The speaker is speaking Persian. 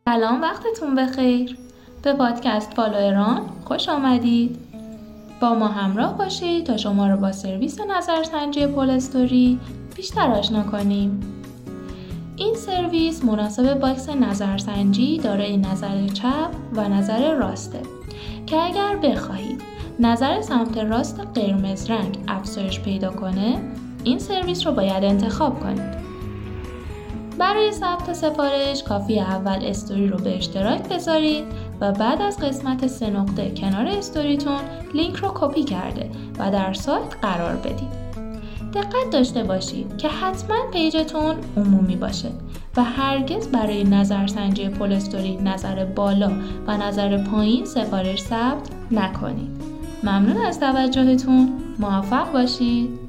سلام، وقتتون بخیر. به پادکست فالووران خوش آمدید. با ما همراه باشید تا شما رو با سرویس نظرسنجی پولستوری بیشتر آشنا کنیم. این سرویس مناسب باکس نظرسنجی دارای نظر چپ و نظر راسته که اگر بخواهید نظر سمت راست قرمز رنگ افزایش پیدا کنه، این سرویس رو باید انتخاب کنید. برای ثبت سفارش کافی اول استوری رو به اشتراک بذارید و بعد از قسمت 3 نقطه کنار استوریتون لینک رو کپی کرده و در سایت قرار بدید. دقت داشته باشید که حتما پیجتون عمومی باشه و هرگز برای نظرسنجی پولستوری نظر بالا و نظر پایین سفارش ثبت نکنید. ممنون از توجهتون. موفق باشید.